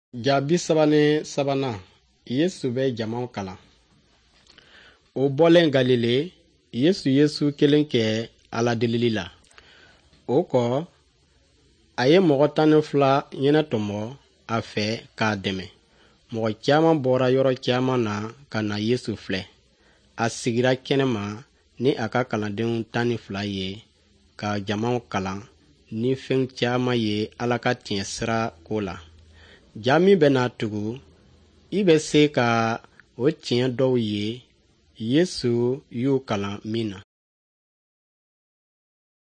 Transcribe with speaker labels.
Speaker 1: Jaabi sabanan Yesu bɛ jamaw kalan. O bɔlen Galile, Yesu kelen kɛ Aladelili la. O kɔ, a ye mɔgɔ 12 ɲɛnɛ tɔmɔ a fɛ k'a dɛmɛ. Mɔgɔ caman bɔra yɔrɔ caman na ka na Yesu filɛ. A sigira kɛnɛma ni a ka kalandenw 12 ye ka jamaw kalan ni fɛn caman ye Ala ka tiɲɛ sira ko la. Ja min bɛ na tugu, I bɛ se ka o tiɲɛ dɔw ye Yesu y'u kalan min na.